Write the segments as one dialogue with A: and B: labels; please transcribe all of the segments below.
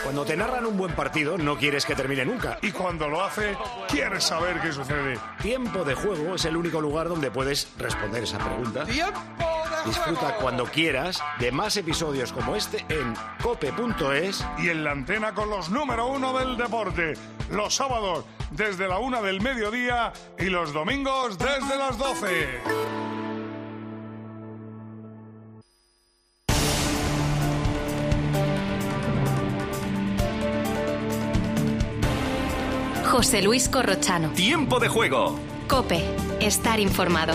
A: Cuando te narran un buen partido, no quieres que termine nunca.
B: Y cuando lo hace, quieres saber qué sucede.
A: Tiempo de Juego es el único lugar donde puedes responder esa pregunta. Disfruta cuando quieras de más episodios como este en cope.es
B: y en la antena con los número 1 del deporte. Los sábados desde la 1 del mediodía y los domingos desde las 12.
C: José Luis Corrochano.
D: Tiempo de Juego.
C: COPE. Estar informado.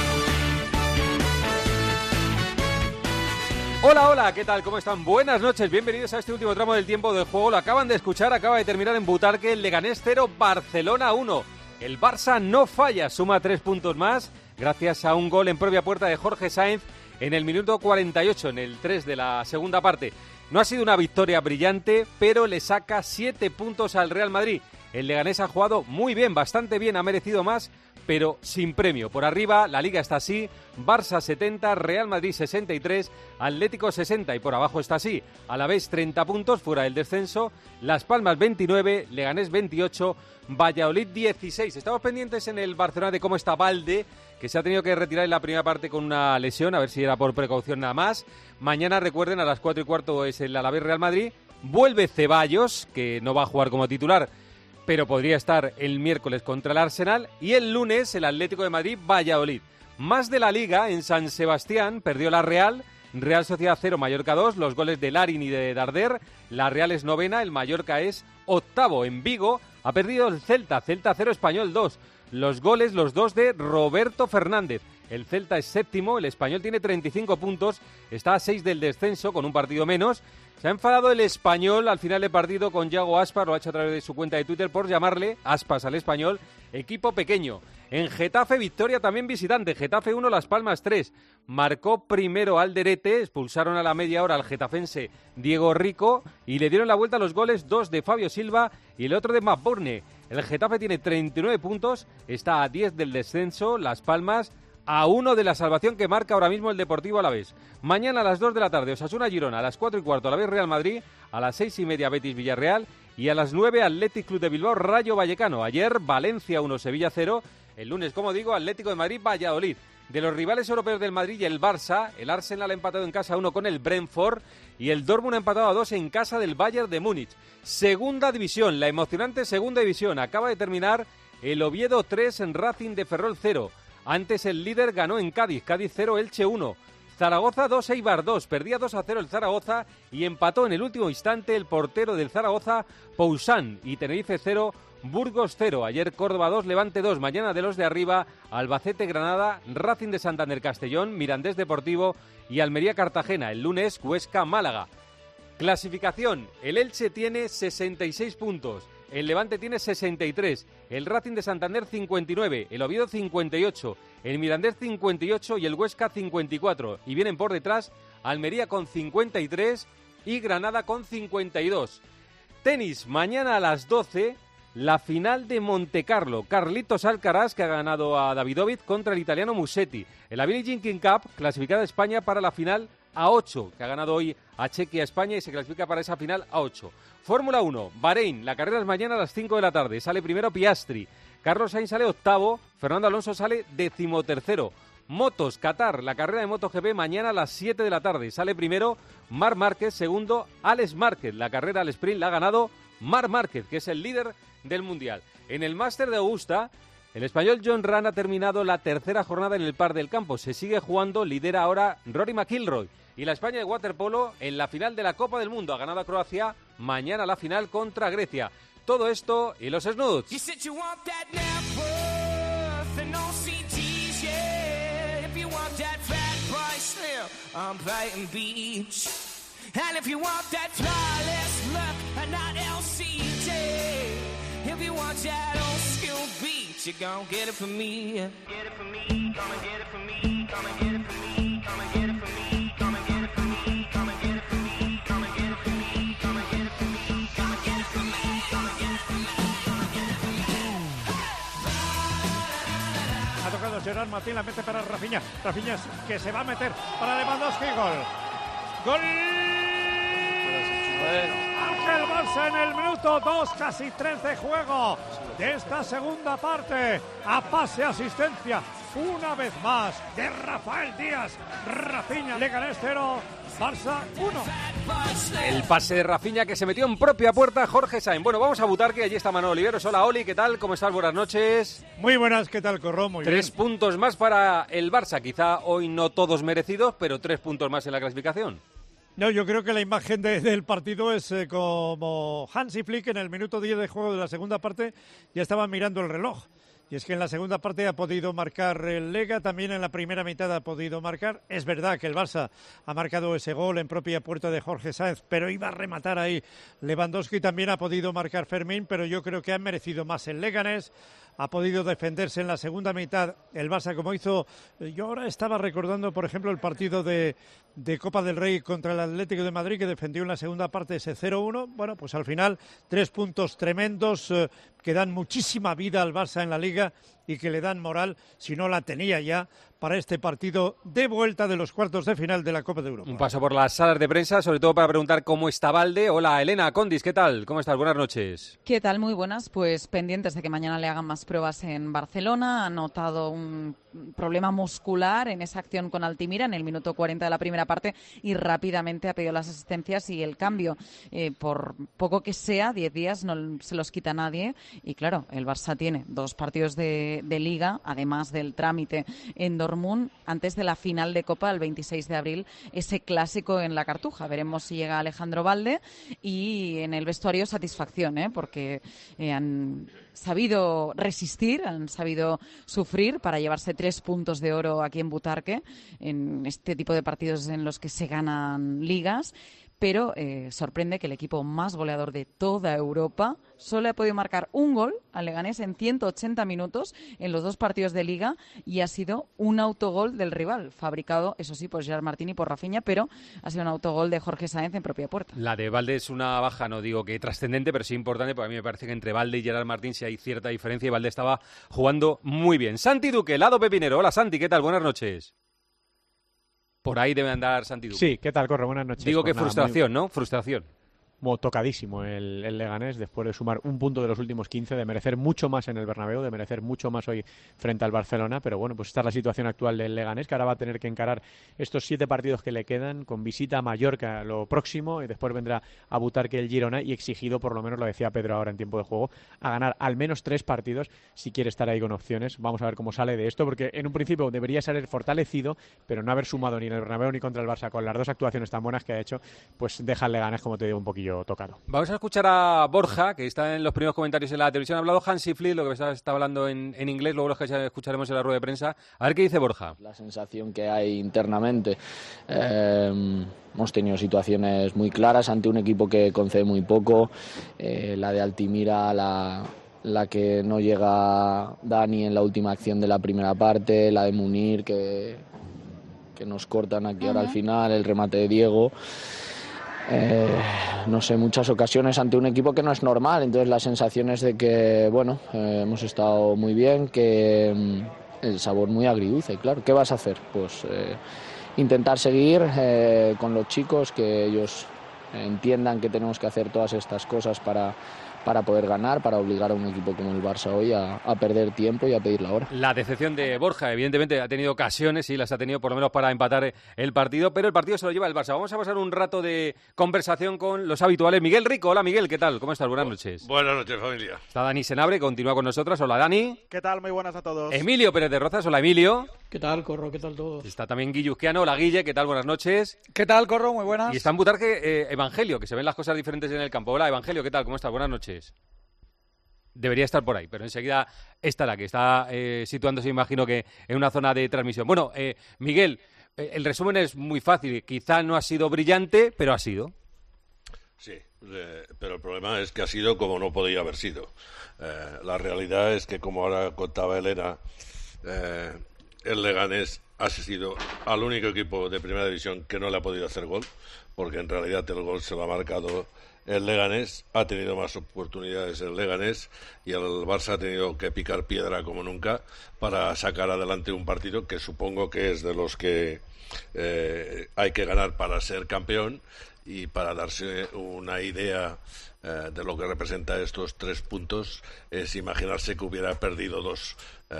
E: Hola, hola, ¿qué tal? ¿Cómo están? Buenas noches, bienvenidos a este último tramo del Tiempo de Juego. Lo acaban de escuchar, acaba de terminar en Butarque el Leganés 0, Barcelona 1. El Barça no falla, suma 3 puntos más gracias a un gol en propia puerta de Jorge Sainz en el minuto 48, en el 3 de la segunda parte. No ha sido una victoria brillante, pero le saca 7 puntos al Real Madrid. El Leganés ha jugado muy bien, bastante bien, ha merecido más, pero sin premio. Por arriba, la Liga está así, Barça 70, Real Madrid 63, Atlético 60 y por abajo está así, Alavés 30 puntos, fuera del descenso, Las Palmas 29, Leganés 28, Valladolid 16. Estamos pendientes en el Barcelona de cómo está Valde, que se ha tenido que retirar en la primera parte con una lesión, a ver si era por precaución nada más. Mañana, recuerden, a las 4:15 es el Alavés Real Madrid. Vuelve Ceballos, que no va a jugar como titular, pero podría estar el miércoles contra el Arsenal, y el lunes el Atlético de Madrid Valladolid. Más de la Liga, en San Sebastián perdió la Real Sociedad 0, Mallorca 2, los goles de Larin y de Darder. La Real es novena, el Mallorca es octavo. En Vigo ha perdido el Celta 0, Español 2. Los goles, los dos de Roberto Fernández. El Celta es séptimo, el Español tiene 35 puntos, está a 6 del descenso con un partido menos. Se ha enfadado el Español al final del partido con Yago Aspas, lo ha hecho a través de su cuenta de Twitter, por llamarle Aspas al Español equipo pequeño. En Getafe, victoria también visitante, Getafe 1, Las Palmas 3. Marcó primero Alderete, expulsaron a la media hora al getafense Diego Rico y le dieron la vuelta a los goles, 2 de Fabio Silva y el otro de McBurney. El Getafe tiene 39 puntos, está a 10 del descenso, Las Palmas a 1 de la salvación que marca ahora mismo el Deportivo Alavés. Mañana a las 2 de la tarde, Osasuna Girona, a las 4:15 Alavés Real Madrid, a las 6:30 Betis Villarreal y a las 9 Athletic Club de Bilbao Rayo Vallecano. Ayer Valencia 1, Sevilla 0, el lunes, como digo, Atlético de Madrid Valladolid. De los rivales europeos del Madrid y el Barça, el Arsenal ha empatado en casa 1 con el Brentford y el Dortmund ha empatado a 2 en casa del Bayern de Múnich. Segunda división, la emocionante segunda división, acaba de terminar el Oviedo 3 en Racing de Ferrol 0. Antes el líder ganó en Cádiz 0, Elche 1. Zaragoza 2, Eibar 2. Perdía 2-0 el Zaragoza y empató en el último instante el portero del Zaragoza, Pousán. Y Tenerife 0, Burgos 0. Ayer Córdoba 2, Levante 2. Mañana de los de arriba, Albacete Granada, Racing de Santander Castellón, Mirandés Deportivo y Almería Cartagena. El lunes Huesca Málaga. Clasificación, el Elche tiene 66 puntos. El Levante tiene 63, el Racing de Santander 59, el Oviedo 58, el Mirandés 58 y el Huesca 54. Y vienen por detrás Almería con 53 y Granada con 52. Tenis, mañana a las 12, la final de Montecarlo. Carlitos Alcaraz, que ha ganado a Davidovich contra el italiano Musetti. En la Billie Jean King Cup, clasificada España para la final a 8, que ha ganado hoy a Chequia España y se clasifica para esa final a 8. Fórmula 1, Bahrein, la carrera es mañana a las 5 de la tarde, sale primero Piastri, Carlos Sainz sale octavo, Fernando Alonso sale 13º. Motos, Qatar, la carrera de MotoGP mañana a las 7 de la tarde, sale primero Marc Márquez, segundo Alex Márquez, la carrera al sprint la ha ganado Marc Márquez, que es el líder del Mundial. En el Máster de Augusta, el español John Ram ha terminado la tercera jornada en el Par del Campo, se sigue jugando, lidera ahora Rory McIlroy. Y la España de waterpolo en la final de la Copa del Mundo. Ha ganado a Croacia, mañana la final contra Grecia. Todo esto y los snoods.
F: Gerard Martín la mete para Rafinha. Rafinha que se va a meter para Lewandowski. Gol. Ángel en el minuto 2, casi 3 de juego de esta segunda parte. A pase, asistencia, una vez más, de Rafael Díaz. Rafinha, Leganés 0, Barça 1.
E: El pase de Rafinha que se metió en propia puerta Jorge Sáenz. Bueno, vamos a Butarque, allí está Manolo Oliveros. Hola, Oli, ¿qué tal? ¿Cómo estás? Buenas noches.
F: Muy buenas, ¿qué tal, Corro? Muy bien.
E: 3 puntos más para el Barça. Quizá hoy no todos merecidos, pero 3 puntos más en la clasificación.
F: No, yo creo que la imagen del partido es como Hansi Flick en el minuto 10 de juego de la segunda parte ya estaban mirando el reloj. Y es que en la segunda parte ha podido marcar el Lega, también en la primera mitad ha podido marcar. Es verdad que el Barça ha marcado ese gol en propia puerta de Jorge Sáenz, pero iba a rematar ahí Lewandowski, también ha podido marcar Fermín, pero yo creo que han merecido más el Leganés. Ha podido defenderse en la segunda mitad el Barça, como hizo. Yo ahora estaba recordando, por ejemplo, el partido de Copa del Rey contra el Atlético de Madrid, que defendió en la segunda parte ese 0-1. Bueno, pues al final 3 puntos tremendos que dan muchísima vida al Barça en la Liga y que le dan moral, si no la tenía ya, para este partido de vuelta de los cuartos de final de la Copa de Europa.
E: Un paso por las salas de prensa, sobre todo para preguntar cómo está Valde. Hola, Elena Condis, ¿qué tal? ¿Cómo estás? Buenas noches.
D: ¿Qué tal? Muy buenas. Pues pendientes de que mañana le hagan más pruebas en Barcelona. Ha notado un problema muscular en esa acción con Altimira en el minuto 40 de la primera parte y rápidamente ha pedido las asistencias y el cambio. Por poco que sea, 10 días no se los quita nadie. Y claro, el Barça tiene 2 partidos de Liga, además del trámite en Dortmund, antes de la final de Copa el 26 de abril, ese clásico en la Cartuja. Veremos si llega Alejandro Valde y en el vestuario satisfacción, porque han sabido resistir, han sabido sufrir para llevarse 3 puntos de oro aquí en Butarque, en este tipo de partidos en los que se ganan ligas. Pero sorprende que el equipo más goleador de toda Europa solo ha podido marcar un gol al Leganés en 180 minutos en los 2 partidos de Liga y ha sido un autogol del rival, fabricado, eso sí, por Gerard Martín y por Rafinha, pero ha sido un autogol de Jorge Sáenz en propia puerta.
E: La de Valde es una baja, no digo que trascendente, pero sí importante, porque a mí me parece que entre Valde y Gerard Martín sí hay cierta diferencia y Valde estaba jugando muy bien. Santi Duque, Lado Pepinero. Hola, Santi, ¿qué tal? Buenas noches. Por ahí debe andar Santi Duque.
G: Sí, ¿qué tal, Corre? Buenas noches.
E: Digo
G: pues
E: que frustración, ¿no? Frustración.
G: Tocadísimo el Leganés después de sumar un punto de los últimos 15, de merecer mucho más en el Bernabéu, de merecer mucho más hoy frente al Barcelona, pero bueno, pues esta es la situación actual del Leganés, que ahora va a tener que encarar estos 7 partidos que le quedan, con visita a Mallorca lo próximo, y después vendrá a Butarque el Girona, y exigido, por lo menos lo decía Pedro ahora en tiempo de juego, a ganar al menos 3 partidos si quiere estar ahí con opciones. Vamos a ver cómo sale de esto, porque en un principio debería ser fortalecido, pero no haber sumado ni en el Bernabéu ni contra el Barça con las 2 actuaciones tan buenas que ha hecho, pues deja al Leganés, como te digo, un poquillo tocado.
E: Vamos a escuchar a Borja, que está en los primeros comentarios en la televisión. Ha hablado Hansi Flick, lo que está hablando en inglés, luego lo que escucharemos en la rueda de prensa. A ver qué dice Borja.
H: La sensación que hay internamente. Hemos tenido situaciones muy claras ante un equipo que concede muy poco. La de Altimira, la que no llega Dani en la última acción de la primera parte, la de Munir, que nos cortan aquí ahora al final, el remate de Diego. No sé, muchas ocasiones ante un equipo que no es normal, entonces la sensación es de que, bueno, hemos estado muy bien, que el sabor muy agridulce, claro. ¿Qué vas a hacer? Pues intentar seguir con los chicos, que ellos entiendan que tenemos que hacer todas estas cosas para poder ganar, para obligar a un equipo como el Barça hoy a perder tiempo y a pedir la hora.
E: La decepción de Borja, evidentemente ha tenido ocasiones, sí, las ha tenido por lo menos para empatar el partido, pero el partido se lo lleva el Barça. Vamos a pasar un rato de conversación con los habituales. Miguel Rico, hola Miguel, ¿qué tal? ¿Cómo estás? Buenas noches.
I: Buenas noches, familia.
E: Está Dani Senabre, continúa con nosotros. Hola Dani.
J: ¿Qué tal? Muy buenas a todos.
E: Emilio Pérez de Rozas, hola Emilio.
K: ¿Qué tal, Corro? ¿Qué tal todos?
E: Está también Guilluzquiano, hola Guille, ¿qué tal? Buenas noches.
J: ¿Qué tal, Corro? Muy buenas.
E: Y está en Butarque Evangelio, que se ven las cosas diferentes en el campo. Hola Evangelio, ¿qué tal? ¿Cómo estás? Buenas noches. Debería estar por ahí, pero enseguida estará, que está situándose, imagino que en una zona de transmisión. Bueno, Miguel, el resumen es muy fácil. Quizá no ha sido brillante, pero ha sido.
I: Sí, pero el problema es que ha sido como no podía haber sido. La realidad es que, como ahora contaba Elena, el Leganés ha asistido al único equipo de primera división que no le ha podido hacer gol, porque en realidad el gol se lo ha marcado el Leganés. Ha tenido más oportunidades el Leganés y el Barça ha tenido que picar piedra como nunca para sacar adelante un partido que supongo que es de los que hay que ganar para ser campeón y para darse una idea de lo que representa estos 3 puntos es imaginarse que hubiera perdido 2,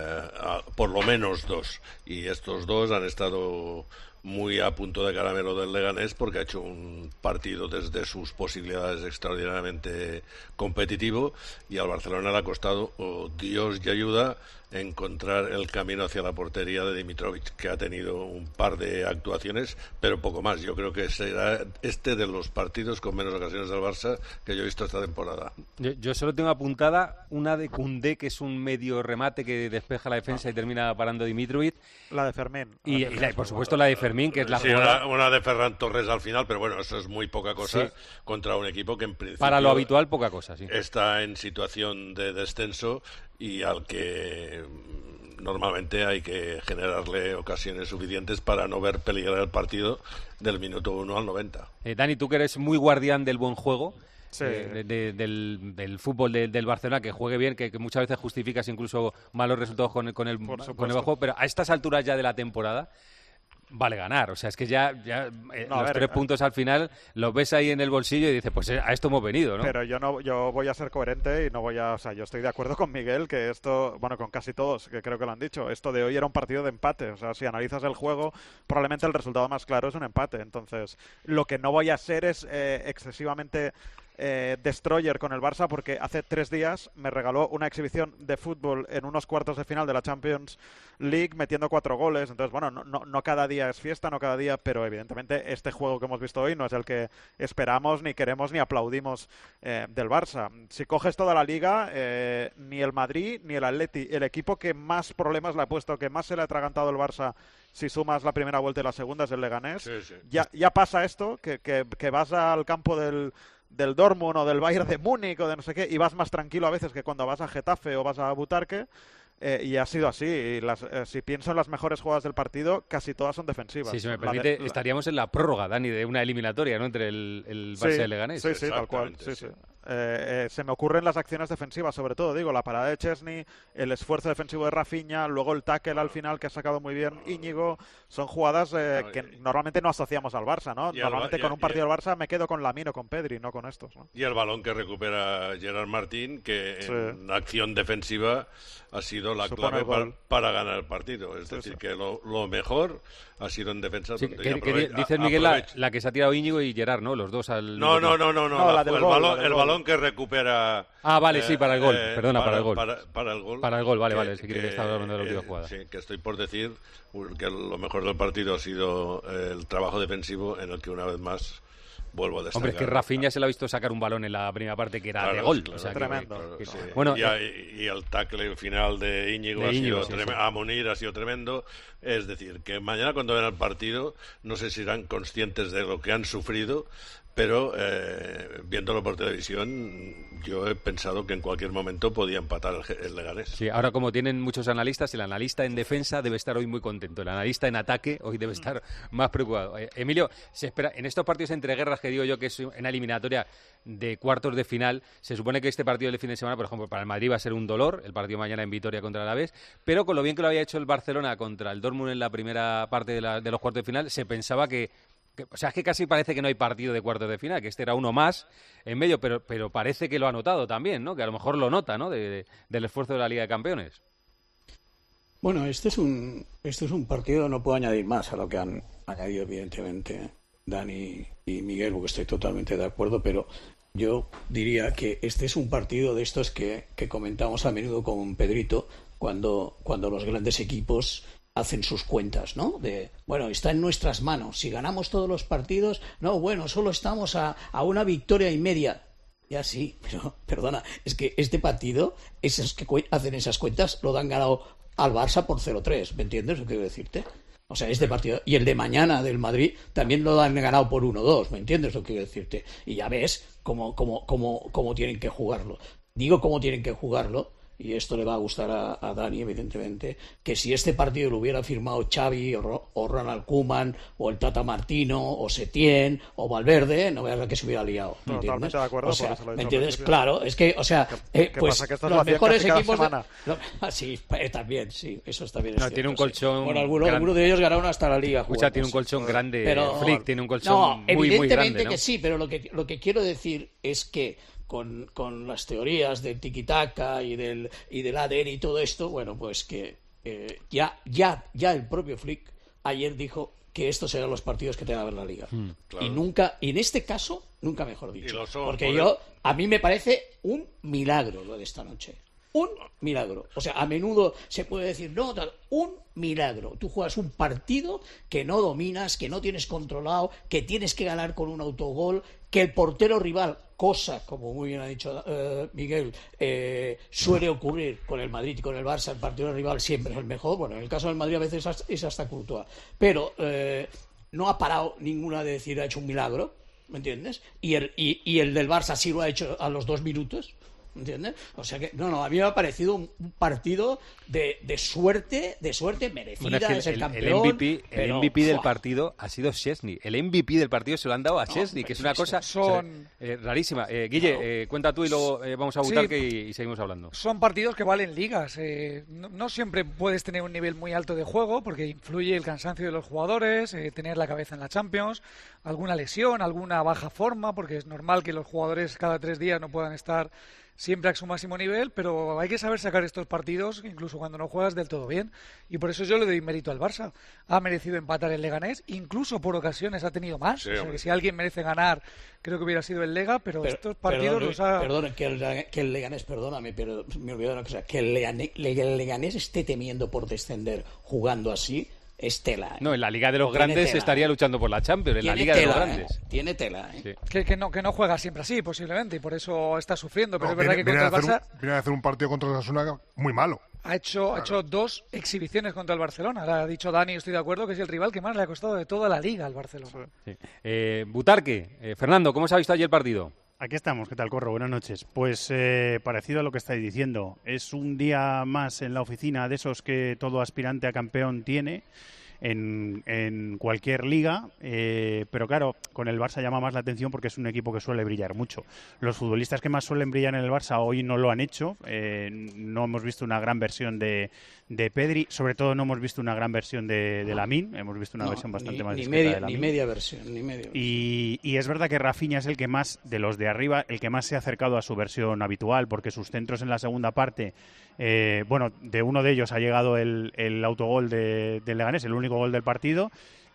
I: por lo menos 2, y estos 2 han estado muy a punto de caramelo del Leganés porque ha hecho un partido desde sus posibilidades extraordinariamente competitivo, y al Barcelona le ha costado, Dios y ayuda, encontrar el camino hacia la portería de Dimitrovic, que ha tenido un par de actuaciones, pero poco más. Yo creo que será este de los partidos con menos ocasiones del Barça que yo he visto esta temporada.
E: Yo solo tengo apuntada una de Koundé, que es un medio remate que despeja la defensa y termina parando Dimitrovic.
J: La de Fermín.
E: Y por supuesto la de Fermín, que es la jugada...
I: una de Ferran Torres al final, pero bueno, eso es muy poca cosa contra un equipo que en principio...
E: Para lo habitual, poca cosa, sí.
I: Está en situación de descenso y al que normalmente hay que generarle ocasiones suficientes para no ver peligrar el partido del minuto 1 al 90.
E: Dani, tú que eres muy guardián del buen juego,
J: sí.
E: del fútbol del Barcelona, que juegue bien, que muchas veces justificas incluso malos resultados con el buen juego, pero a estas alturas ya de la temporada vale ganar, o sea, es que ya los 3 puntos al final los ves ahí en el bolsillo y dices, pues a esto hemos venido, ¿no?
J: Pero yo voy a ser coherente y no voy a, o sea, yo estoy de acuerdo con Miguel que esto, bueno, con casi todos, que creo que lo han dicho, esto de hoy era un partido de empate, o sea, si analizas el juego, probablemente el resultado más claro es un empate, entonces, lo que no voy a ser es excesivamente destroyer con el Barça, porque hace 3 días me regaló una exhibición de fútbol en unos cuartos de final de la Champions League metiendo 4 goles, entonces bueno, no cada día es fiesta, no cada día, pero evidentemente este juego que hemos visto hoy no es el que esperamos, ni queremos, ni aplaudimos del Barça. Si coges toda la Liga, ni el Madrid ni el Atleti, el equipo que más problemas le ha puesto, que más se le ha atragantado el Barça, si sumas la primera vuelta y la segunda, es el Leganés.
I: Sí.
J: Ya pasa esto, que vas al campo del Dortmund o del Bayern de Múnich o de no sé qué, y vas más tranquilo a veces que cuando vas a Getafe o vas a Butarque, y ha sido así. Y si pienso en las mejores jugadas del partido, casi todas son defensivas.
E: Sí, si me permite, estaríamos en la prórroga, Dani, de una eliminatoria, ¿no?, entre el Barça y el Leganés.
J: Sí, tal cual. Sí. Se me ocurren las acciones defensivas, sobre todo, digo, la parada de Chesney, el esfuerzo defensivo de Rafinha, luego el tackle al final que ha sacado muy bien Íñigo, son jugadas que normalmente no asociamos al Barça, ¿no? Normalmente con un partido del Barça me quedo con Lamine o con Pedri, no con estos, ¿no?
I: Y el balón que recupera Gerard Martín, que en acción defensiva ha sido la clave para ganar el partido. Es decir, que lo mejor ha sido en defensa.
E: Dices, Miguel, la que se ha tirado Íñigo y Gerard, ¿no? Los dos al...
I: No, el balón que recupera...
E: Ah, vale, sí, para el gol. Perdona, para el gol.
I: Para el gol.
E: Para el gol, vale. Si quiere que estaba hablando de la última jugada.
I: Sí, que estoy por decir que lo mejor del partido ha sido el trabajo defensivo, en el que una vez más vuelvo a destacar.
E: Hombre, es que Rafinha se lo ha visto sacar un balón en la primera parte que era de gol.
I: Claro,
E: o sea,
J: tremendo.
I: Sí.
E: Bueno,
I: y el tackle final de Íñigo, a Munir ha sido tremendo. Es decir, que mañana cuando vean el partido, no sé si serán conscientes de lo que han sufrido, pero viéndolo por televisión, yo he pensado que en cualquier momento podía empatar el Leganés.
E: Sí, ahora como tienen muchos analistas, el analista en defensa debe estar hoy muy contento, el analista en ataque hoy debe estar más preocupado. Emilio, se espera en estos partidos entre guerras, que digo yo que es una eliminatoria de cuartos de final, se supone que este partido del fin de semana, por ejemplo, para el Madrid va a ser un dolor, el partido mañana en Vitoria contra el Alavés, pero con lo bien que lo había hecho el Barcelona contra el Dortmund en la primera parte de los cuartos de final, se pensaba que o sea, es que casi parece que no hay partido de cuartos de final, que este era uno más en medio, pero parece que lo ha notado también, ¿no? Que a lo mejor lo nota, ¿no? Del esfuerzo de la Liga de Campeones.
K: Bueno, este es un partido, no puedo añadir más a lo que han añadido evidentemente Dani y Miguel, porque estoy totalmente de acuerdo, pero yo diría que este es un partido de estos que comentamos a menudo con Pedrito, cuando los grandes equipos hacen sus cuentas, ¿no? De, bueno, está en nuestras manos. Si ganamos todos los partidos, no, bueno, solo estamos a una victoria y media. Ya sí, pero, perdona, es que este partido, esos que hacen esas cuentas, lo han ganado al Barça por 0-3, ¿me entiendes lo que quiero decirte? O sea, este partido, y el de mañana del Madrid, también lo han ganado por 1-2, ¿me entiendes lo que quiero decirte? Y ya ves cómo tienen que jugarlo. Digo cómo tienen que jugarlo, y esto le va a gustar a Dani, evidentemente, que si este partido lo hubiera firmado Xavi o Ronald Koeman o el Tata Martino o Setién o Valverde, no veas la que se hubiera liado, ¿me entiendes?
J: Totalmente de acuerdo,
K: o sea,
J: por eso lo he
K: ¿me
J: dicho
K: entiendes? Claro, es que, o sea, pues
J: pasa que esto
K: los mejores equipos
J: sí,
K: también, sí, eso está bien.
E: No, tiene un colchón.
K: Bueno, algunos de ellos ganaron hasta la Liga.
E: Escucha, tiene un colchón grande.
K: Pero,
E: Flick tiene un colchón muy, muy grande.
K: Evidentemente
E: ¿no?
K: que sí, pero lo que quiero decir es que con las teorías del tiki-taka y del ADN y todo esto, bueno, pues que ya el propio Flick ayer dijo que estos serán los partidos que tenga que ver la Liga. Claro. Y en este caso, nunca mejor dicho. Porque a mí me parece un milagro lo de esta noche. Un milagro. O sea, a menudo se puede decir, no, un milagro. Tú juegas un partido que no dominas, que no tienes controlado, que tienes que ganar con un autogol, que el portero rival, cosa, como muy bien ha dicho Miguel, suele ocurrir con el Madrid y con el Barça, el partido rival siempre es el mejor. Bueno, en el caso del Madrid a veces es hasta Courtois. Pero no ha parado ninguna de decir ha hecho un milagro, ¿me entiendes? Y el del Barça sí lo ha hecho a los 2 minutos. ¿Entiendes? O sea que, a mí me ha parecido un partido de suerte merecida, bueno, es el campeón.
E: El MVP del partido ha sido Szczęsny. El MVP del partido se lo han dado a Szczęsny, que es una cosa rarísima. Guille, cuenta tú y luego vamos a Butarque y seguimos hablando.
L: Son partidos que valen ligas. No siempre puedes tener un nivel muy alto de juego porque influye el cansancio de los jugadores, tener la cabeza en la Champions, alguna lesión, alguna baja forma, porque es normal que los jugadores cada 3 días no puedan estar siempre a su máximo nivel, pero hay que saber sacar estos partidos incluso cuando no juegas del todo bien, y por eso yo le doy mérito al Barça. Ha merecido empatar el Leganés, incluso por ocasiones ha tenido más, o sea que si alguien merece ganar creo que hubiera sido el Lega, pero estos partidos los ha...
K: Perdón, que el Leganés, perdóname, pero me olvidé una cosa, que el Leganés esté temiendo por descender jugando así, es tela.
E: No, en la Liga de los Grandes estaría luchando por la Champions, en la Liga de los Grandes.
K: Tiene tela,
E: Sí.
L: Que no juega siempre así, posiblemente, y por eso está sufriendo. Pero es verdad que contra el Barça...
B: Viene a hacer un partido contra el Osasuna muy malo.
L: Ha hecho 2 exhibiciones contra el Barcelona. Le ha dicho Dani, estoy de acuerdo, que es el rival que más le ha costado de toda la Liga al Barcelona.
E: Sí. Butarque, Fernando, ¿cómo se ha visto ayer el partido?
M: Aquí estamos, ¿qué tal, Corro? Buenas noches. Pues parecido a lo que estáis diciendo, es un día más en la oficina de esos que todo aspirante a campeón tiene en cualquier liga, pero claro, con el Barça llama más la atención porque es un equipo que suele brillar mucho. Los futbolistas que más suelen brillar en el Barça hoy no lo han hecho, no hemos visto una gran versión de Pedri, sobre todo no hemos visto una gran versión de Lamine, hemos visto una versión bastante más discreta de Lamine.
K: Ni media versión.
M: Y es verdad que Rafinha es el que más, de los de arriba, el que más se ha acercado a su versión habitual, porque sus centros en la segunda parte, de uno de ellos ha llegado el autogol del Leganés, el único gol del partido,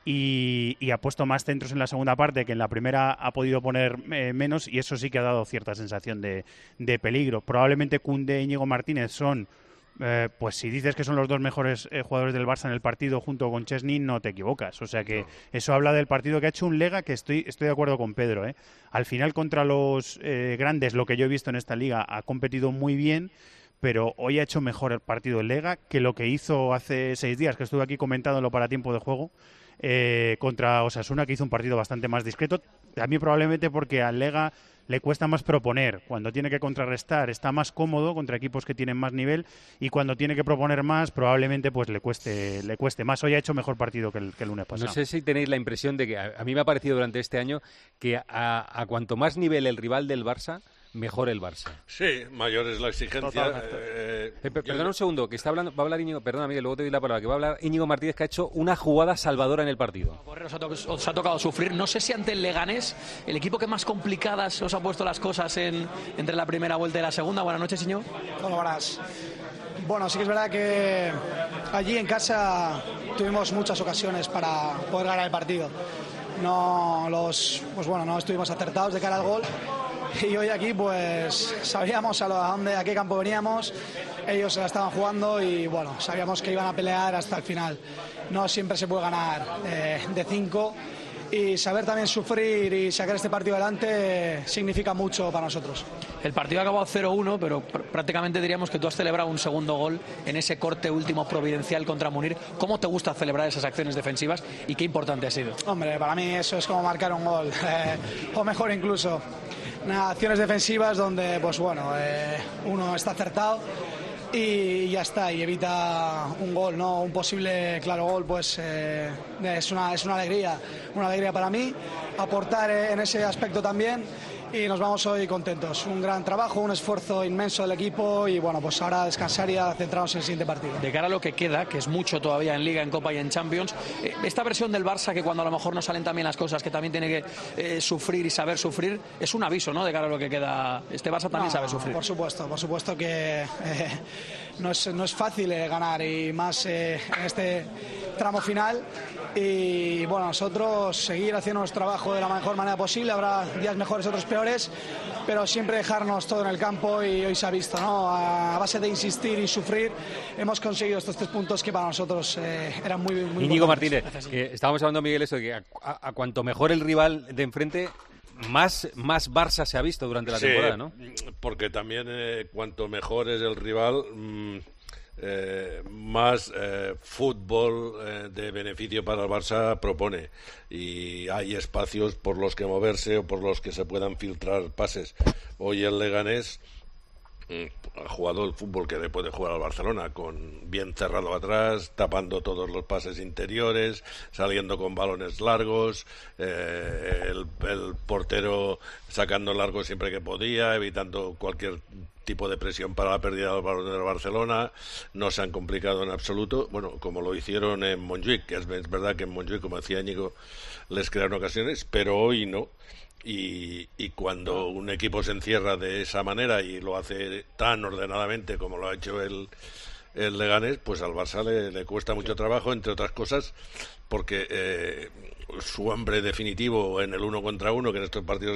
M: y ha puesto más centros en la segunda parte, que en la primera ha podido poner menos, y eso sí que ha dado cierta sensación de peligro. Probablemente Koundé e Íñigo Martínez son... pues si dices que son los 2 mejores jugadores del Barça en el partido junto con Szczęsny, no te equivocas. O sea que eso habla del partido que ha hecho un Lega, que estoy de acuerdo con Pedro. Al final contra los grandes, lo que yo he visto en esta liga, ha competido muy bien, pero hoy ha hecho mejor el partido el Lega que lo que hizo hace 6 días, que estuve aquí comentándolo para tiempo de juego, contra Osasuna, que hizo un partido bastante más discreto. También probablemente porque al Lega le cuesta más proponer. Cuando tiene que contrarrestar está más cómodo contra equipos que tienen más nivel, y cuando tiene que proponer más probablemente pues le cueste más. Hoy ha hecho mejor partido que el lunes pasado.
E: No sé si tenéis la impresión de que a mí me ha parecido durante este año que a cuanto más nivel el rival del Barça, mejor el Barça.
I: Sí, mayor es la exigencia.
E: Perdona un segundo, que va a hablar Íñigo, perdona Miguel, luego te doy la palabra, que va a hablar Íñigo Martínez, que ha hecho una jugada salvadora en el partido.
N: Os ha tocado sufrir, no sé si ante el Leganés, el equipo que más complicadas os ha puesto las cosas entre la primera vuelta y la segunda. Buenas noches, señor.
O: Hola, buenas. Bueno, sí que es verdad que allí en casa tuvimos muchas ocasiones para poder ganar el partido. No estuvimos acertados de cara al gol. Y hoy aquí pues sabíamos a qué campo veníamos, ellos se la estaban jugando y bueno, sabíamos que iban a pelear hasta el final. No siempre se puede ganar de 5, y saber también sufrir y sacar este partido adelante significa mucho para nosotros.
N: El partido ha acabado 0-1, pero prácticamente diríamos que tú has celebrado un segundo gol en ese corte último providencial contra Munir. ¿Cómo te gusta celebrar esas acciones defensivas y qué importante ha sido?
O: Hombre, para mí eso es como marcar un gol, o mejor incluso. Acciones defensivas donde uno está acertado y ya está, y evita un gol, ¿no? Un posible claro gol, pues es una alegría para mí aportar en ese aspecto también. y nos vamos hoy contentos. Un gran trabajo, un esfuerzo inmenso del equipo y bueno, pues ahora descansar y a centrarnos en el siguiente partido.
N: De cara a lo que queda, que es mucho todavía en Liga, en Copa y en Champions, esta versión del Barça que cuando a lo mejor no salen también las cosas, que también tiene que sufrir y saber sufrir, es un aviso, ¿no? De cara a lo que queda. Este Barça también sabe sufrir.
O: Por supuesto que no es fácil ganar y más en este tramo final. Y bueno, nosotros seguir haciendo nuestro trabajo de la mejor manera posible. Habrá días mejores, otros peores, pero siempre dejarnos todo en el campo y hoy se ha visto, ¿no? A base de insistir y sufrir hemos conseguido estos 3 puntos que para nosotros eran muy
E: Íñigo
O: importantes.
E: Martínez, que estábamos hablando, Miguel, eso de que a cuanto mejor el rival de enfrente, más Barça se ha visto durante la temporada, ¿no?
I: Porque también cuanto mejor es el rival, más fútbol de beneficio para el Barça propone, y hay espacios por los que moverse o por los que se puedan filtrar pases. Hoy el Leganés ha jugado el fútbol que le puede jugar al Barcelona, con bien cerrado atrás, tapando todos los pases interiores, saliendo con balones largos, el portero sacando largo siempre que podía, evitando cualquier tipo de presión para la pérdida del balón del Barcelona. No se han complicado en absoluto, bueno, como lo hicieron en Montjuic, que es verdad que en Montjuic, como decía Íñigo, les crearon ocasiones, pero hoy no. Y cuando un equipo se encierra de esa manera y lo hace tan ordenadamente como lo ha hecho el Leganés, pues al Barça le cuesta mucho trabajo, entre otras cosas, porque su hambre definitivo en el 1 contra 1, que en estos partidos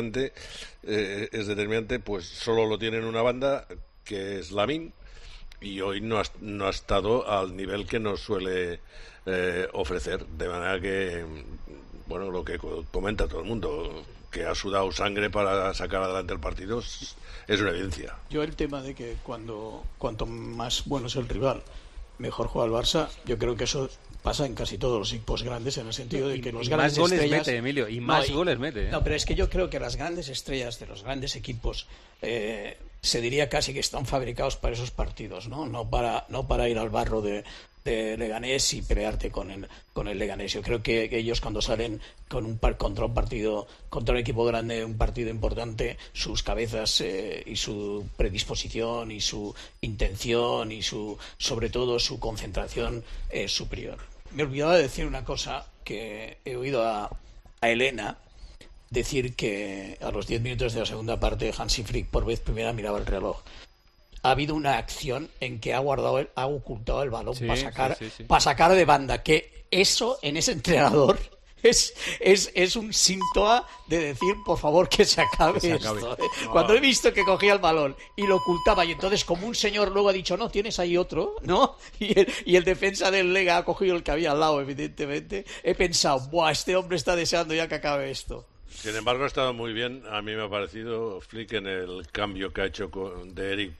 I: es determinante, pues solo lo tiene en una banda, que es Lamine, y hoy no ha estado al nivel que nos suele ofrecer, de manera que, bueno, lo que comenta todo el mundo, que ha sudado sangre para sacar adelante el partido, es una evidencia.
K: Yo el tema de que cuanto más bueno es el rival, mejor juega el Barça, yo creo que eso pasa en casi todos los equipos grandes, en el sentido de que los grandes
E: goles
K: estrellas...
E: mete, Emilio, y más goles mete.
K: No, pero es que yo creo que las grandes estrellas de los grandes equipos se diría casi que están fabricados para esos partidos, no para ir al barro de Leganés y pelearte con el Leganés. Yo creo que ellos, cuando salen contra un equipo grande, un partido importante, sus cabezas y su predisposición y su intención y sobre todo su concentración es superior. Me olvidaba de decir una cosa, que he oído a Elena decir que a los 10 minutos de la segunda parte Hansi Flick por vez primera miraba el reloj. Ha habido una acción en que ha ocultado el balón para sacar de banda, que eso en ese entrenador es un síntoma de decir, por favor, que se acabe esto. No. Cuando he visto que cogía el balón y lo ocultaba, y entonces como un señor luego ha dicho, no, tienes ahí otro, ¿no? Y el defensa del Lega ha cogido el que había al lado, evidentemente, he pensado, buah, este hombre está deseando ya que acabe esto.
I: Sin embargo, ha estado muy bien, a mí me ha parecido, Flick, en el cambio que ha hecho de Eric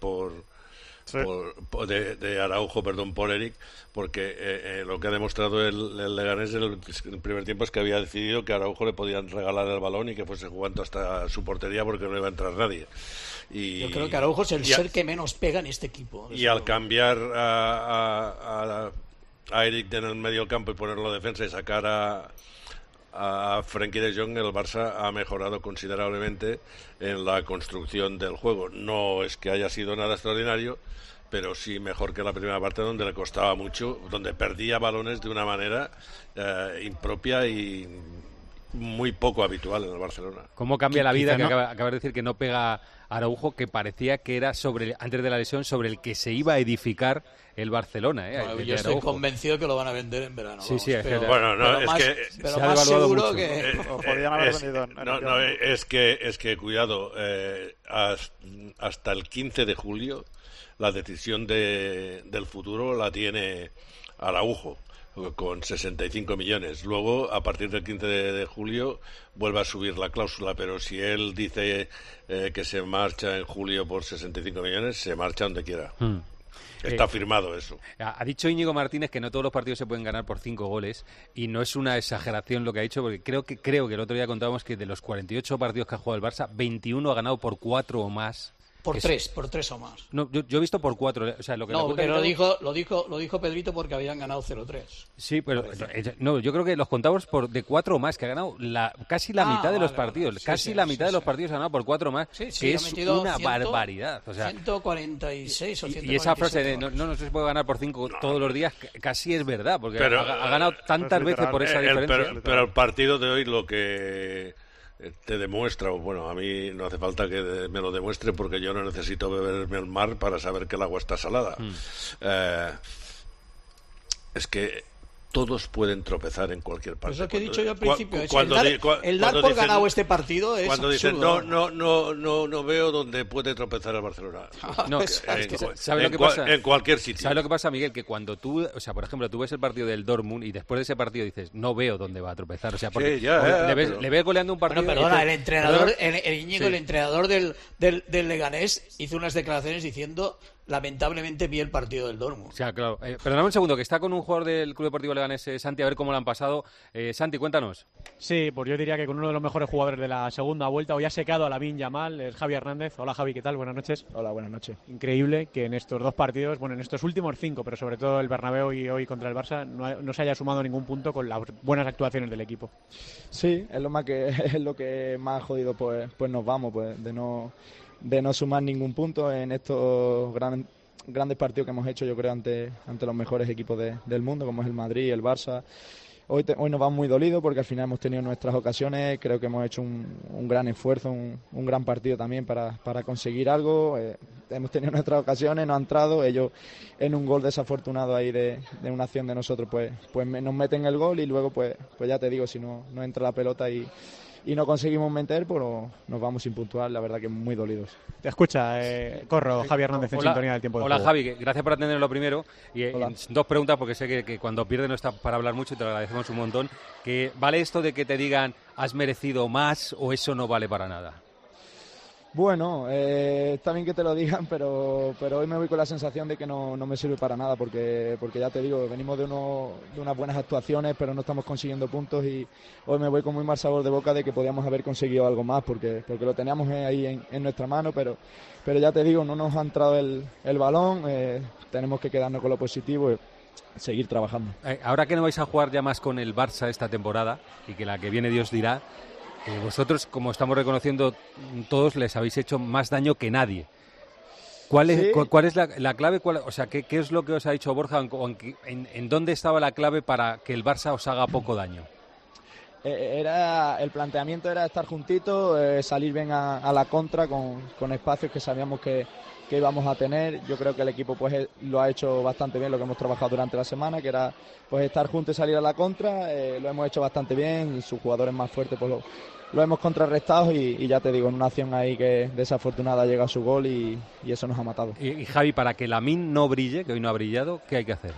I: de Araujo, por Eric, porque lo que ha demostrado el Leganés en el primer tiempo es que había decidido que a Araujo le podían regalar el balón y que fuese jugando hasta su portería porque no iba a entrar nadie.
K: Yo creo que Araujo es el ser que menos pega en este equipo.
I: Y al cambiar a Eric en el medio del campo y ponerlo defensa y sacar a Frenkie de Jong, el Barça ha mejorado considerablemente en la construcción del juego. No es que haya sido nada extraordinario, pero sí mejor que la primera parte, donde le costaba mucho, donde perdía balones de una manera impropia y muy poco habitual en el Barcelona.
E: ¿Cómo cambia la vida que acabas de decir que no pega Araujo, que parecía que era antes de la lesión sobre el que se iba a edificar el Barcelona?
K: Bueno, yo estoy convencido que lo van a vender en verano.
E: Sí,
K: pero,
I: bueno, no, es que
K: pero más seguro mucho,
J: que
I: es que cuidado, hasta el 15 de julio la decisión del futuro la tiene Araujo, con 65 millones. Luego, a partir del 15 de julio, vuelve a subir la cláusula, pero si él dice que se marcha en julio por 65 millones, se marcha donde quiera. Está firmado eso.
E: Ha dicho Íñigo Martínez que no todos los partidos se pueden ganar por 5 goles, y no es una exageración lo que ha dicho, porque creo que el otro día contábamos que de los 48 partidos que ha jugado el Barça, 21 ha ganado por 4 o más
K: Por tres o más.
E: No, yo he visto por 4. O sea, lo que
K: lo dijo Pedrito porque habían ganado 0-3.
E: Sí, pero no, yo creo que los contamos de 4 o más, que ha ganado casi la mitad de los partidos. Casi la mitad de los partidos ha ganado por 4 más, que es una barbaridad. O sea,
K: 146 o 147.
E: Y esa frase de no se puede ganar por 5 todos los días, casi es verdad, porque ha ganado tantas veces por esa diferencia.
I: Pero el partido de hoy lo que te demuestra, bueno, a mí no hace falta que me lo demuestre porque yo no necesito beberme el mar para saber que el agua está salada. Es que todos pueden tropezar en cualquier parte.
K: Eso que he dicho yo al principio. El dar por ganado este partido es
I: cuando
K: absurdo.
I: Dicen, no veo dónde puede tropezar el Barcelona.
E: No, ¿sabes lo que pasa?
I: En cualquier sitio.
E: ¿Sabes lo que pasa, Miguel? Que cuando tú, o sea, por ejemplo, tú ves el partido del Dortmund y después de ese partido dices, no veo dónde va a tropezar. O sea, porque le ves goleando un partido.
K: Bueno, perdona, el entrenador, el entrenador del Leganés hizo unas declaraciones diciendo: lamentablemente vi el partido del Dortmund.
E: O sea, claro. Perdóname un segundo, que está con un jugador del Club Deportivo Leganés, Santi, a ver cómo lo han pasado. Santi, cuéntanos.
G: Sí, pues yo diría que con uno de los mejores jugadores de la segunda vuelta. Hoy ha secado a Lamine Yamal, es Javi Hernández. Hola, Javi, ¿qué tal? Buenas noches.
P: Hola, buenas noches.
G: Increíble que en estos 2 partidos, bueno, en estos últimos 5, pero sobre todo el Bernabéu y hoy contra el Barça, no se haya sumado ningún punto con las buenas actuaciones del equipo.
P: Sí, es lo que más jodido pues nos vamos, pues de no sumar ningún punto en estos grandes partidos que hemos hecho, yo creo, ante los mejores equipos del mundo, como es el Madrid, el Barça. Hoy nos vamos muy dolidos porque al final hemos tenido nuestras ocasiones, creo que hemos hecho un gran esfuerzo, un gran partido también para conseguir algo. Hemos tenido nuestras ocasiones, no han entrado, ellos en un gol desafortunado ahí de una acción de nosotros, pues nos meten el gol y luego pues ya te digo, si no entra la pelota y no conseguimos meter, pues nos vamos sin puntuar, la verdad que muy dolidos.
G: Te escucha, Javi Hernández en sintonía del tiempo de juego.
E: Hola, Javi, gracias por atendernos lo primero. Y 2 preguntas, porque sé que cuando pierdes no está para hablar mucho y te lo agradecemos un montón. Que ¿vale esto de que te digan has merecido más o eso no vale para nada?
P: Bueno, está bien que te lo digan, pero hoy me voy con la sensación de que no me sirve para nada, porque ya te digo, venimos de unas buenas actuaciones, pero no estamos consiguiendo puntos y hoy me voy con muy mal sabor de boca de que podíamos haber conseguido algo más, porque lo teníamos ahí en nuestra mano, pero ya te digo, no nos ha entrado el balón, tenemos que quedarnos con lo positivo y seguir trabajando.
E: Ahora que no vais a jugar ya más con el Barça esta temporada y que la que viene Dios dirá, vosotros, como estamos reconociendo todos, les habéis hecho más daño que nadie. ¿Cuál es la clave? O sea, ¿qué es lo que os ha dicho Borja? ¿En dónde estaba la clave para que el Barça os haga poco daño?
P: El planteamiento era estar juntitos, salir bien a la contra con espacios que sabíamos que íbamos a tener. Yo creo que el equipo pues lo ha hecho bastante bien, lo que hemos trabajado durante la semana, que era pues estar juntos y salir a la contra. Lo hemos hecho bastante bien, sus jugadores más fuertes pues lo hemos contrarrestado y ya te digo, en una acción ahí que desafortunada llega a su gol y eso nos ha matado.
E: Y Javi, para que Lamine no brille, que hoy no ha brillado, ¿qué hay que hacer?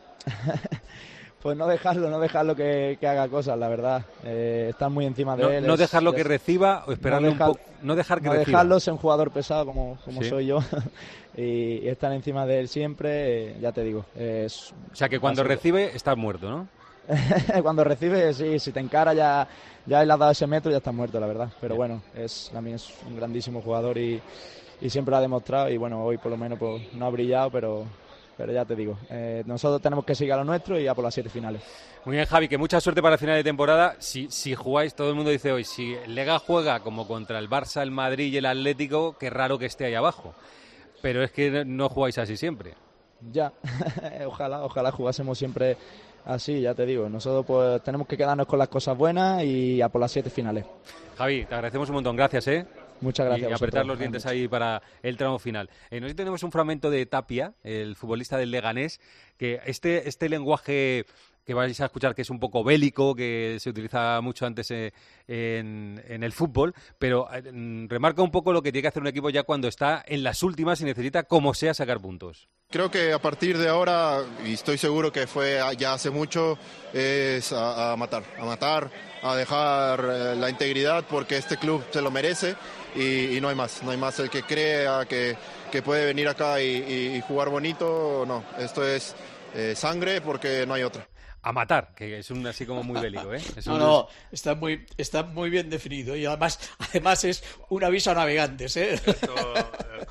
P: Pues no dejarlo que haga cosas, la verdad. Estar muy encima de él.
E: No dejarlo que reciba o esperarle un poco. No dejar que reciba.
P: Dejarlo, ser un jugador pesado como
E: ¿Sí?
P: soy yo y estar encima de él siempre, ya te digo.
E: O sea que cuando recibe estás muerto, ¿no?
P: Cuando recibe, sí, si te encara ya le has dado ese metro, ya estás muerto, la verdad. Pero bueno, también es un grandísimo jugador y siempre lo ha demostrado y bueno, hoy por lo menos pues, no ha brillado, pero ya te digo, nosotros tenemos que seguir a lo nuestro y ya por las 7 finales.
E: Muy bien, Javi, que mucha suerte para el final de temporada. Si jugáis, todo el mundo dice hoy, si Lega juega como contra el Barça, el Madrid y el Atlético, qué raro que esté ahí abajo. Pero es que no jugáis así siempre.
P: Ya, ojalá jugásemos siempre así, ya te digo. Nosotros pues tenemos que quedarnos con las cosas buenas y a por las 7 finales.
E: Javi, te agradecemos un montón, gracias,
P: Muchas gracias.
E: Y apretar los dientes ahí para el tramo final. Nosotros tenemos un fragmento de Tapia, el futbolista del Leganés, que este lenguaje que vais a escuchar que es un poco bélico, que se utiliza mucho antes en el fútbol, pero remarca un poco lo que tiene que hacer un equipo ya cuando está en las últimas y necesita, como sea, sacar puntos.
Q: Creo que a partir de ahora, y estoy seguro que fue ya hace mucho, es a matar, a dejar la integridad porque este club se lo merece y no hay más el que crea que puede venir acá y jugar bonito, no, esto es sangre porque no hay otra.
E: A matar, que es así como muy bélico, ¿eh?
K: No, está muy bien definido y además es un aviso a navegantes, ¿eh?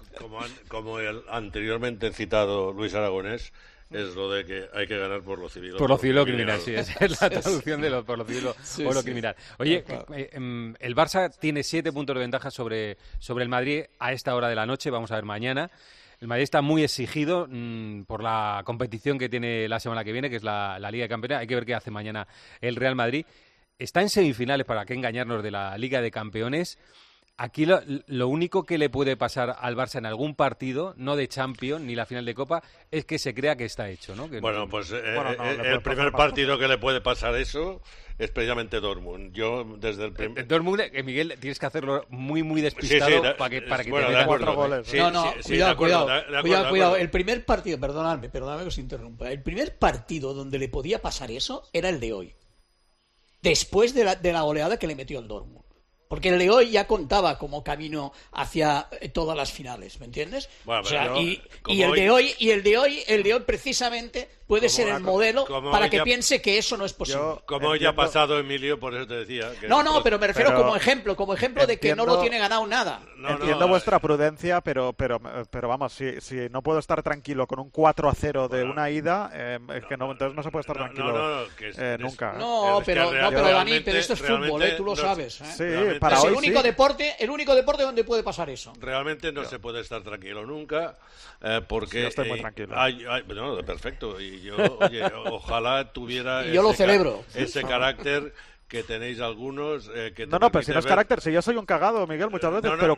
I: como el anteriormente citado Luis Aragonés, es lo de que hay que ganar por lo civil.
E: Por lo civil o criminal, sí, es la traducción de lo por lo civil o lo criminal. Oye, el Barça tiene 7 puntos de ventaja sobre el Madrid a esta hora de la noche, vamos a ver mañana. El Madrid está muy exigido por la competición que tiene la semana que viene, que es la Liga de Campeones. Hay que ver qué hace mañana el Real Madrid. Está en semifinales, para qué engañarnos, de la Liga de Campeones. Aquí lo único que le puede pasar al Barça en algún partido, no de Champions ni la final de Copa, es que se crea que está hecho, ¿no?
I: Bueno, pues el primer partido que le puede pasar eso es precisamente Dortmund. Yo desde el primer...
E: Dortmund, Miguel, tienes que hacerlo muy, muy despistado para que te metan 4 goles.
K: Sí, cuidado. El primer partido, perdonadme que os interrumpa, el primer partido donde le podía pasar eso era el de hoy. Después de la goleada que le metió el Dortmund. Porque el de hoy ya contaba como camino hacia todas las finales, ¿me entiendes?
I: Bueno,
K: o sea, el de hoy precisamente puede ser el modelo para que piense que eso no es posible.
I: Como ya ha pasado, Emilio, por eso te decía. Que
K: pero me refiero como ejemplo de que no lo tiene ganado nada.
J: Entiendo vuestra prudencia, pero vamos, si no puedo estar tranquilo con un 4-0 de una ida, es que no, entonces no se puede estar tranquilo nunca.
K: Pero Dani, pero esto es fútbol, tú lo sabes.
J: Sí,
K: para hoy el único deporte donde puede pasar eso.
I: Realmente no se puede estar tranquilo nunca, porque
J: yo estoy muy tranquilo.
I: Perfecto. Y yo, ojalá tuviera ese carácter que tenéis algunos.
J: Pero si no es carácter, si yo soy un cagado, Miguel, muchas veces, pero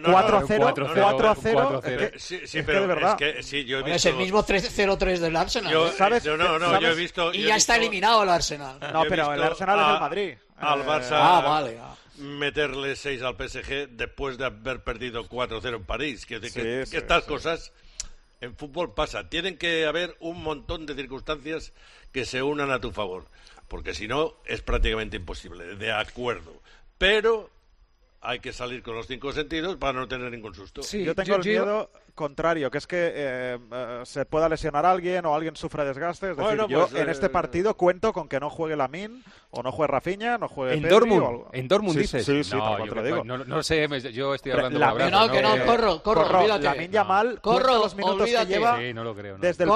J: 4-0,
I: es que de verdad. Yo he visto...
K: Es el mismo 0-3 del Arsenal.
I: Yo he visto...
K: Y ya está eliminado el Arsenal.
J: No, pero el Arsenal es el Madrid.
I: Al Barça... meterle 6 al PSG después de haber perdido 4-0 en París. Que estas cosas en fútbol pasan. Tienen que haber un montón de circunstancias que se unan a tu favor, porque si no es prácticamente imposible. De acuerdo, pero hay que salir con los 5 sentidos para no tener ningún susto.
J: Sí, yo tengo el miedo contrario, que es que se pueda lesionar a alguien o alguien sufra desgaste. Es decir, yo en este partido cuento con que no juegue Lamine o no juegue Rafinha, no juegue Pedri.
E: ¿En Dortmund dices?
J: Sí,
E: no,
J: te lo digo.
E: No sé, yo estoy hablando de
K: Abrazo. Corro, olvídate.
J: Lamine Yamal, los minutos que lleva desde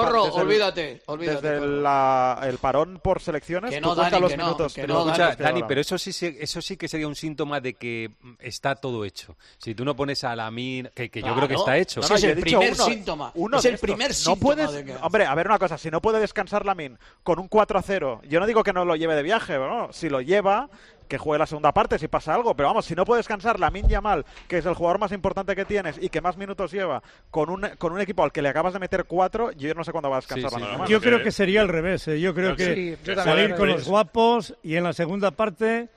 J: el parón por selecciones,
K: que no, Dani,
J: los
K: que
J: minutos.
E: Escucha, Dani, pero eso sí que sería un síntoma de que está todo hecho. Si tú no pones a Lamine, que yo creo que está hecho.
K: Es el primer síntoma. Es el primer síntoma.
J: Hombre, a ver una cosa, si no puede descansar Lamine con un 4-0, yo no digo que no lo lleve de viaje, ¿no? Si lo lleva, que juegue la segunda parte si pasa algo, pero vamos, si no puede descansar Lamine Yamal, que es el jugador más importante que tienes y que más minutos lleva, con un equipo al que le acabas de meter 4, yo no sé cuándo va a descansar Lamine Yamal.
F: Yo creo que sería al revés, yo creo que salir con los guapos y en la segunda parte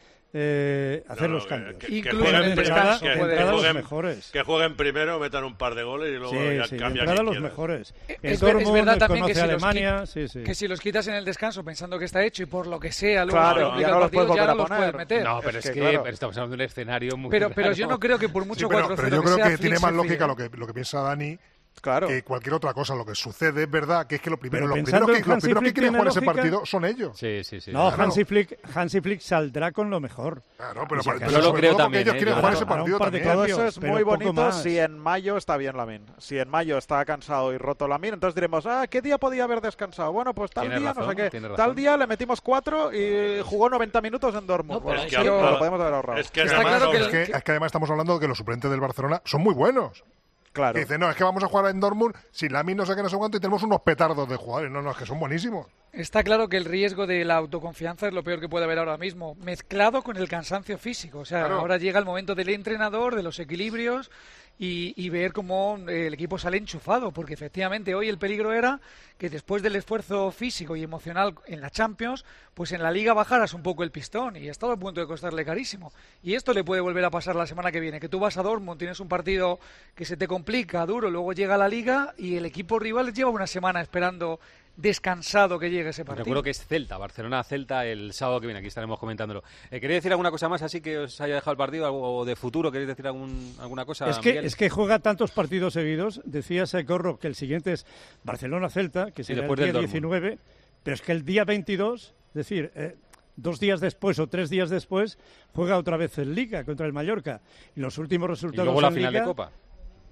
F: hacer los cambios.
L: Incluso en el descanso.
F: Los mejores.
I: Que jueguen primero, metan un par de goles y luego ya cambian.
F: Los mejores.
L: Es verdad también que Alemania, que si los quitas en el descanso pensando que está hecho y por lo que sea, luego
J: ya no los puedes
L: meter.
E: No, pero pero estamos hablando de un escenario muy
L: pero yo no creo que por mucho 4-0
B: pero yo creo que tiene más lógica lo que piensa Dani.
J: Claro.
B: Que cualquier otra cosa. Lo que sucede es verdad que es que los primeros que quieren jugar ese partido son ellos.
E: Sí.
F: No, claro. Hansi Flick saldrá con lo mejor.
B: Claro, pero
E: yo lo creo también.
B: Ellos quieren jugar ese partido también.
J: Todo eso es muy bonito si en mayo está bien Lamine. Si en mayo está cansado y roto Lamine, entonces diremos, ¿qué día podía haber descansado? Bueno, pues tal día, no sé qué. Tal día le metimos 4 y jugó 90 minutos en Dortmund. Lo podemos haber ahorrado.
B: Es que además estamos hablando de que los suplentes del Barcelona son muy buenos.
J: Claro.
B: Que dice, no, es que vamos a jugar en Dortmund sin Lamine no sé qué, no sé cuánto y tenemos unos petardos de jugadores. No, es que son buenísimos.
L: Está claro que el riesgo de la autoconfianza es lo peor que puede haber ahora mismo, mezclado con el cansancio físico. O sea, ahora llega el momento del entrenador, de los equilibrios y ver cómo el equipo sale enchufado, porque efectivamente hoy el peligro era que después del esfuerzo físico y emocional en la Champions, pues en la Liga bajaras un poco el pistón y ha estado a punto de costarle carísimo. Y esto le puede volver a pasar la semana que viene, que tú vas a Dortmund, tienes un partido que se te complica, duro, luego llega la Liga y el equipo rival lleva una semana esperando descansado que llegue ese partido.
E: Recuerdo que es Celta, Barcelona-Celta el sábado que viene, aquí estaremos comentándolo. ¿Queréis decir alguna cosa más así que os haya dejado el partido? ¿Algo de futuro? ¿Queréis decir alguna cosa?
F: Es que juega tantos partidos seguidos, decía Corro que el siguiente es Barcelona-Celta, que será el día 19, pero es que el día 22, es decir, 2 días después o 3 días después, juega otra vez en Liga contra el Mallorca. Y los últimos resultados
E: y luego la
F: en
E: final
F: Liga,
E: de Copa.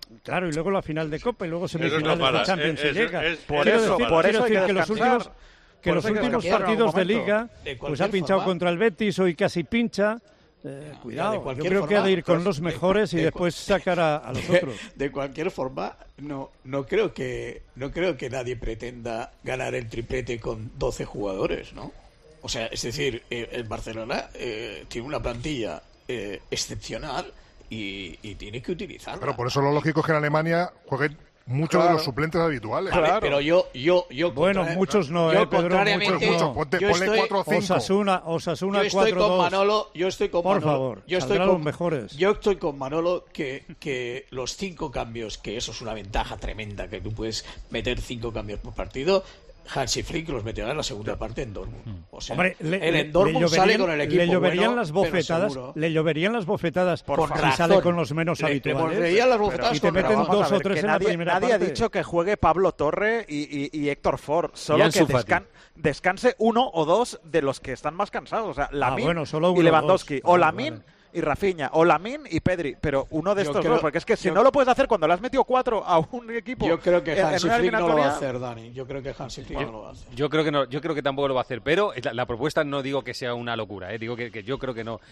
F: Claro, y luego la final de Copa, y luego semifinales de Champions y Liga.
J: Por eso hay que descansar.
F: Que los últimos partidos de Liga, pues ha pinchado contra el Betis, hoy casi pincha. Cuidado, yo creo que ha de ir con los mejores y después sacar a los otros.
K: De cualquier forma, no creo que nadie pretenda ganar el triplete con 12 jugadores, ¿no? O sea, es decir, el Barcelona tiene una plantilla excepcional y tiene que utilizarla.
B: Pero por eso lo lógico es que en Alemania jueguen muchos de los suplentes habituales.
K: Vale, pero yo
F: bueno, muchos no, Pedro, muchos.
B: Ponle 4 o 5.
F: Osasuna 4-2.
K: Yo estoy con
F: Por
K: Manolo.
F: favor, saldrán los mejores.
K: Yo estoy con Manolo que los 5 cambios, que eso es una ventaja tremenda, que tú puedes meter 5 cambios por partido. Hansi Flick los meterá en la segunda parte en Dortmund. O sea,
F: hombre,
K: en Dortmund sale con el equipo
F: le lloverían
K: bueno,
F: las bofetadas
K: por
F: si
K: razón.
F: Sale con los menos habituales.
K: Las bofetadas
F: y te meten 2 o 3 en la primera parte.
J: Nadie ha dicho que juegue Pablo Torre y Héctor Ford, solo que descanse 1 o 2 de los que están más cansados, o sea, Lamine y Lewandowski, o Lamine y Rafinha, o Lamine y Pedri, pero uno de estos dos, porque es que si no lo puedes hacer cuando le has metido 4 a un equipo.
K: Yo creo que Hansi Flick no lo va a hacer, Dani. Yo creo que Hansi Flick no lo va a hacer.
E: Yo creo que no, yo creo que tampoco lo va a hacer, pero la propuesta no digo que sea una locura, digo que yo creo que no.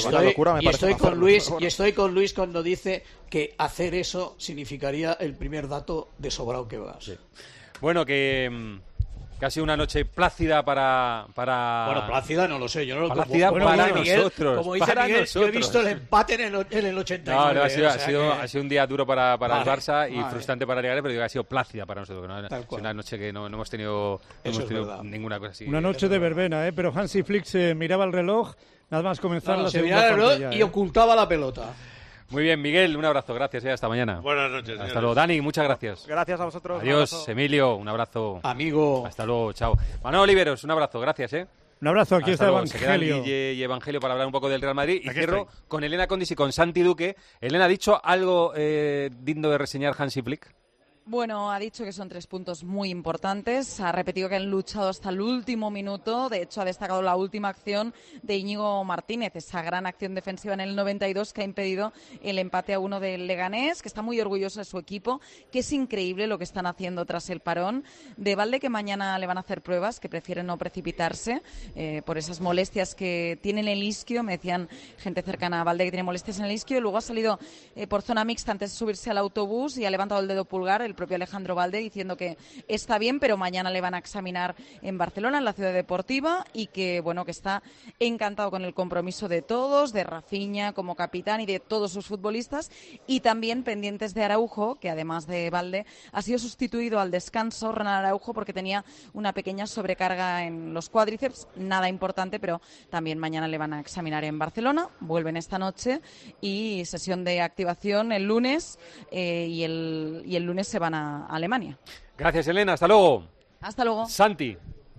K: Estoy con Luis cuando dice que hacer eso significaría el primer dato de sobrado que va.
E: Sí. Bueno, que ha sido una noche plácida para...
K: Bueno, plácida no lo sé, yo no lo
E: plácida
K: como
E: para
K: Miguel,
E: nosotros.
K: Como dice
E: para
K: Miguel,
E: nosotros.
K: yo he visto el empate en el 89.
E: No, ha sido un día duro para el Barça y frustrante para el Leganés, pero digo que ha sido plácida para nosotros. ¿No? Es una noche que no hemos tenido, ninguna cosa así.
F: Una noche de verbena, pero Hansi Flick se miraba el reloj, nada más comenzar la segunda
K: parte. Se miraba el
F: reloj
K: y ocultaba la pelota.
E: Muy bien, Miguel, un abrazo, gracias, hasta mañana.
I: Buenas noches.
E: Hasta luego, Dani, muchas gracias.
J: Gracias a vosotros.
E: Adiós, Emilio, un abrazo.
K: Amigo.
E: Hasta luego, chao. Manuel Oliveros, un abrazo, gracias,
F: Un abrazo, aquí
E: hasta
F: está
E: luego.
F: Evangelio.
E: Se quedan y Evangelio para hablar un poco del Real Madrid. Y
F: Aquí
E: cierro con Elena Condis y con Santi Duque. Elena, ¿ha dicho algo digno de reseñar Hansi Flick?
D: Bueno, ha dicho que son 3 puntos muy importantes. Ha repetido que han luchado hasta el último minuto. De hecho, ha destacado la última acción de Íñigo Martínez, esa gran acción defensiva en el 92 que ha impedido el empate a 1 del Leganés, que está muy orgulloso de su equipo, que es increíble lo que están haciendo tras el parón. De Valde, que mañana le van a hacer pruebas, que prefieren no precipitarse por esas molestias que tiene en el isquio. Me decían gente cercana a Valde que tiene molestias en el isquio. Y luego ha salido por zona mixta antes de subirse al autobús y ha levantado el dedo pulgar el propio Alejandro Valde, diciendo que está bien, pero mañana le van a examinar en Barcelona, en la ciudad deportiva, y que bueno, que está encantado con el compromiso de todos, de Rafinha como capitán y de todos sus futbolistas, y también pendientes de Araujo, que además de Valde ha sido sustituido al descanso, Ronald Araujo, porque tenía una pequeña sobrecarga en los cuádriceps, nada importante, pero también mañana le van a examinar en Barcelona. Vuelven esta noche y sesión de activación el lunes, y el lunes se van a Alemania.
E: Gracias, Elena. Hasta luego.
D: Hasta luego.
E: Santi.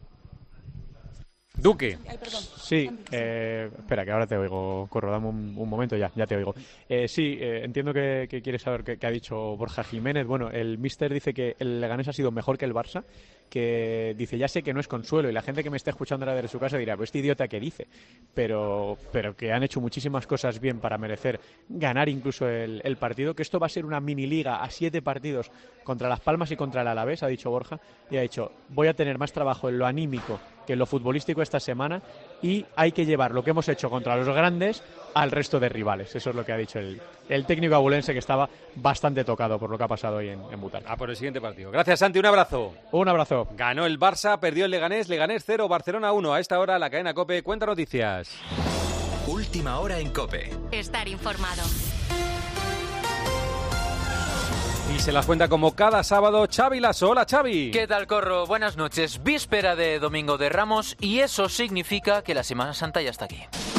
E: Duque.
D: Ay, perdón.
G: Sí, espera, que ahora te oigo, Corro, dame un momento, ya te oigo. Entiendo que quieres saber qué ha dicho Borja Jiménez. Bueno, el míster dice que el Leganés ha sido mejor que el Barça, que dice, ya sé que no es consuelo, y la gente que me está escuchando ahora desde su casa dirá, pues este idiota que dice, pero que han hecho muchísimas cosas bien para merecer ganar incluso el partido, que esto va a ser una mini liga a 7 partidos contra Las Palmas y contra el Alavés, ha dicho Borja, y ha dicho, voy a tener más trabajo en lo anímico que en lo futbolístico esta semana, y hay que llevar lo que hemos hecho contra los grandes al resto de rivales. Eso es lo que ha dicho el técnico abulense, que estaba bastante tocado por lo que ha pasado hoy en Butarque.
E: Por el siguiente partido. Gracias, Santi, un abrazo.
G: Un abrazo.
E: Ganó el Barça, perdió el Leganés 0, Barcelona 1. A esta hora la cadena COPE cuenta noticias.
R: Última hora en COPE.
C: Estar informado.
E: Y se las cuenta como cada sábado Xavi Lasso. Hola, Xavi.
S: ¿Qué tal, Corro? Buenas noches. Víspera de Domingo de Ramos, y eso significa que la Semana Santa ya está aquí.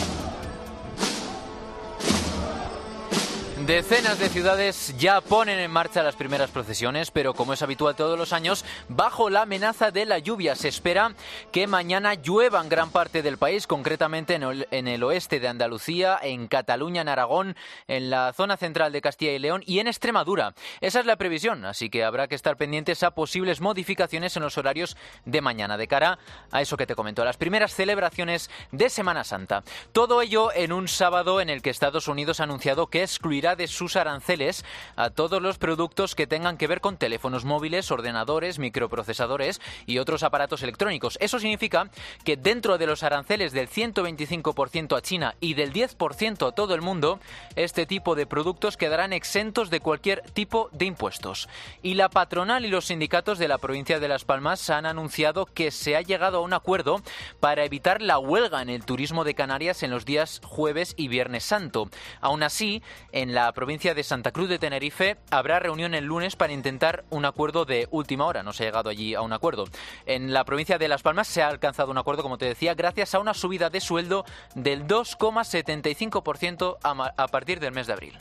S: Decenas de ciudades ya ponen en marcha las primeras procesiones, pero como es habitual todos los años, bajo la amenaza de la lluvia. Se espera que mañana llueva en gran parte del país, concretamente en el oeste de Andalucía, en Cataluña, en Aragón, en la zona central de Castilla y León y en Extremadura. Esa es la previsión, así que habrá que estar pendientes a posibles modificaciones en los horarios de mañana, de cara a eso que te comento, a las primeras celebraciones de Semana Santa. Todo ello en un sábado en el que Estados Unidos ha anunciado que excluirá retirará de sus aranceles a todos los productos que tengan que ver con teléfonos móviles, ordenadores, microprocesadores y otros aparatos electrónicos. Eso significa que dentro de los aranceles del 125% a China y del 10% a todo el mundo, este tipo de productos quedarán exentos de cualquier tipo de impuestos. Y la patronal y los sindicatos de la provincia de Las Palmas han anunciado que se ha llegado a un acuerdo para evitar la huelga en el turismo de Canarias en los días jueves y viernes santo. Aún así, en la provincia de Santa Cruz de Tenerife habrá reunión el lunes para intentar un acuerdo de última hora. No se ha llegado allí a un acuerdo. En la provincia de Las Palmas se ha alcanzado un acuerdo, como te decía, gracias a una subida de sueldo del 2,75% a partir del mes de abril.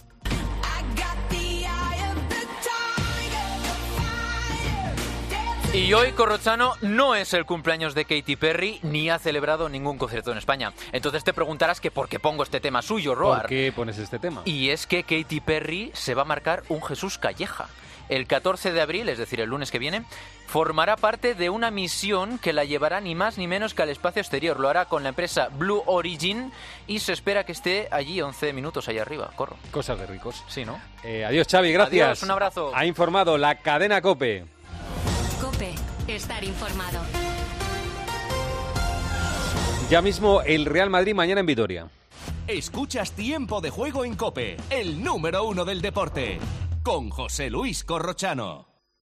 S: Y hoy, Corrochano, no es el cumpleaños de Katy Perry ni ha celebrado ningún concierto en España. Entonces te preguntarás que por qué pongo este tema suyo, Roar.
E: ¿Por qué pones este tema?
S: Y es que Katy Perry se va a marcar un Jesús Calleja. El 14 de abril, es decir, el lunes que viene, formará parte de una misión que la llevará ni más ni menos que al espacio exterior. Lo hará con la empresa Blue Origin y se espera que esté allí 11 minutos allá arriba. Corro.
E: Cosas de ricos.
S: Sí, ¿no?
E: Adiós, Xavi, gracias.
S: Adiós, un abrazo.
E: Ha informado la cadena COPE.
C: COPE, estar informado.
E: Ya mismo el Real Madrid, mañana en Vitoria.
T: Escuchas Tiempo de Juego en COPE, el número 1 del deporte, con José Luis Corrochano.